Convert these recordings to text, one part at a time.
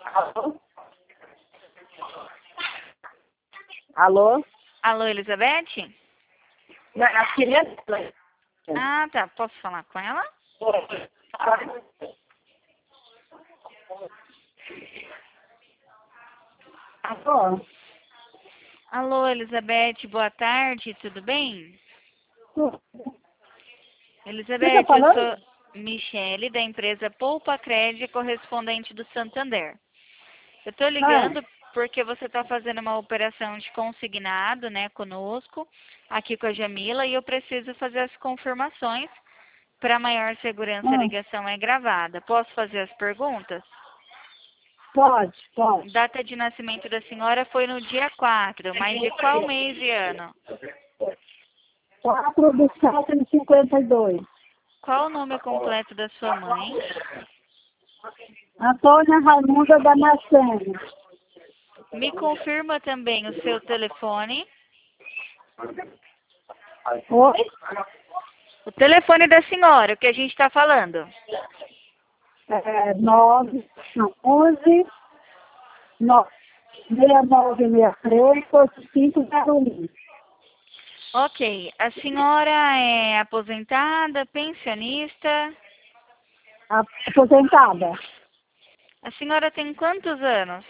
Alô? Alô? Alô, Elizabeth? A criança? Ah, tá. Posso falar com ela? Alô? Alô, Elizabeth, boa tarde, tudo bem? Quem tá Elizabeth, eu falando? sou Michele, da empresa Poupa Crédito, correspondente do Santander. Eu tô Ah, ligando porque você está fazendo uma operação de consignado, né, conosco, aqui com a Jamila, e eu preciso fazer as confirmações. Para maior segurança, a ah, ligação é gravada. Posso fazer as perguntas? pode. Data de nascimento da senhora foi no dia 4, mas de qual mês e ano? 4/7/52. Qual o nome completo da sua mãe? Antônia Raimunda Damasceno. Me confirma também o seu telefone. Oi? O telefone da senhora, o que a gente está falando. 11 6963-8501. Ok. A senhora é aposentada, pensionista? Aposentada. A senhora tem quantos anos?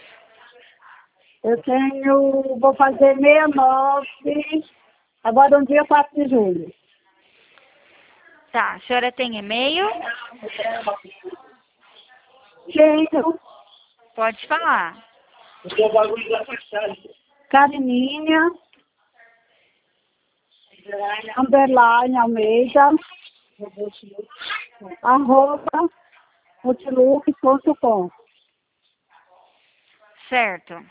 Vou fazer 69, agora no dia 4 de julho. Tá. A senhora tem e-mail? Tenho Pode falar. Carininha, underline Almeida, @multilook.com. Certo.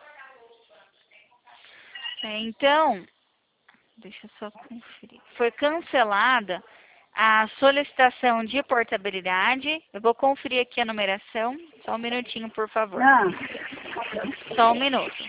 Então, deixa eu só conferir. Foi cancelada a solicitação de portabilidade. Eu vou conferir aqui a numeração. Só um minutinho, por favor. Ah, Só um minuto.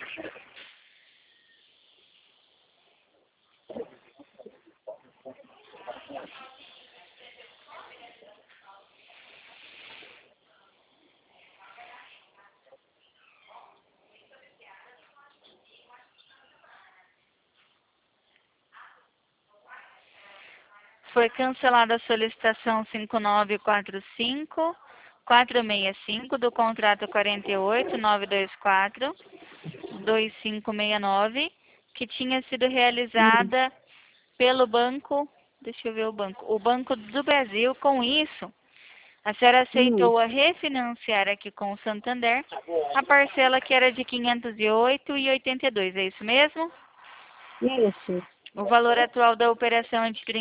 Foi cancelada a solicitação 5945-465 do contrato 48-924-2569, que tinha sido realizada pelo banco, deixa eu ver o Banco do Brasil. Com isso, a senhora aceitou a refinanciar aqui com o Santander a parcela que era de 508,82, é isso mesmo? isso. O valor atual da operação é de R$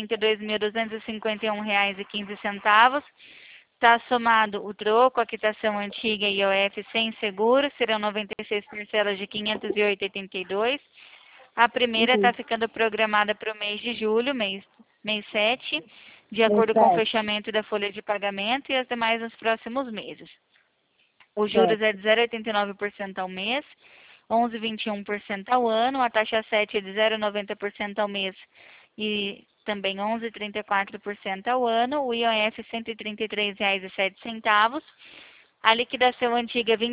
32.251,15. Está somado o troco, a quitação antiga e IOF sem seguro, serão 96 parcelas de 508,82. A primeira está ficando programada para o mês de julho, mês 7, de acordo com o Certo. fechamento da folha de pagamento, e as demais nos próximos meses. Os juros é de 0,89% ao mês, 11,21% ao ano, a taxa 7 é de 0,90% ao mês e também 11,34% ao ano, o IOF R$ 133,07, a liquidação antiga R$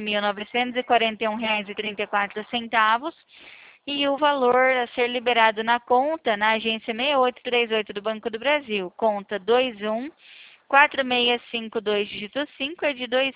29.941,34 e o valor a ser liberado na conta na agência 6838 do Banco do Brasil, conta 214652 dígito 5 é de R$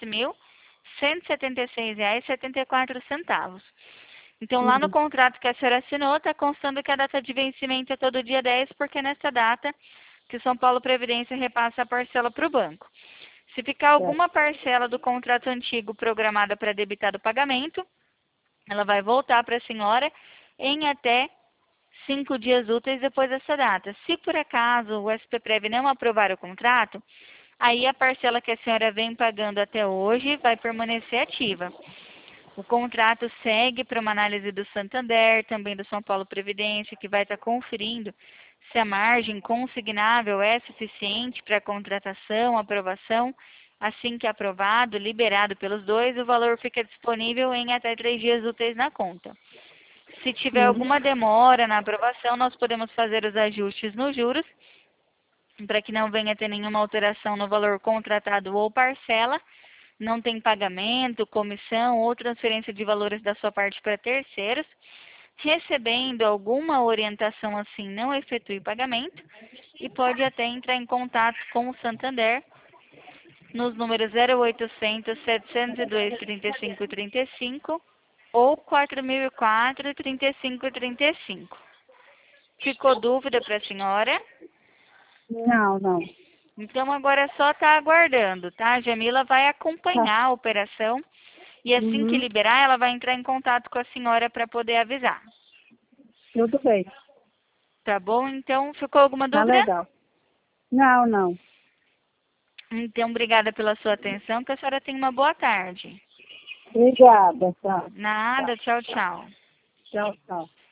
2.176,74. Então, lá no contrato que a senhora assinou, está constando que a data de vencimento é todo dia 10, porque é nessa data que o São Paulo Previdência repassa a parcela para o banco. Se ficar alguma parcela do contrato antigo programada para debitar do pagamento, ela vai voltar para a senhora em até 5 dias úteis depois dessa data. Se por acaso o SPPrev não aprovar o contrato, aí a parcela que a senhora vem pagando até hoje vai permanecer ativa. O contrato segue para uma análise do Santander, também do São Paulo Previdência, que vai estar conferindo se a margem consignável é suficiente para a contratação, aprovação. Assim que aprovado, liberado pelos dois, o valor fica disponível em até 3 dias úteis na conta. Se tiver alguma demora na aprovação, nós podemos fazer os ajustes nos juros, para que não venha ter nenhuma alteração no valor contratado ou parcela. não tem pagamento, comissão ou transferência de valores da sua parte para terceiros. Recebendo alguma orientação assim, não efetue pagamento e pode até entrar em contato com o Santander nos números 0800 702 3535 ou 4004 3535. Ficou dúvida para a senhora? Não, não. Então agora é só estar aguardando, tá? A Jamila vai acompanhar a operação e assim que Uhum. liberar, ela vai entrar em contato com a senhora para poder avisar. Tudo bem. Tá bom? Então, ficou alguma Tá dúvida? legal. Não, não. Então, obrigada pela sua atenção, que a senhora tenha uma boa tarde. Obrigada, tá. Nada, tchau, tchau. Tchau, tchau.